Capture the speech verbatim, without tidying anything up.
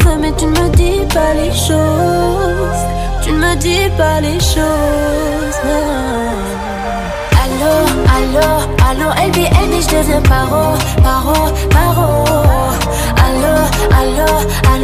veux, mais tu ne me dis pas les choses. Tu ne me dis pas les choses. Allô, allô, allô, L B, L B, je deviens paro, paro, paro. Allô, allô, allô.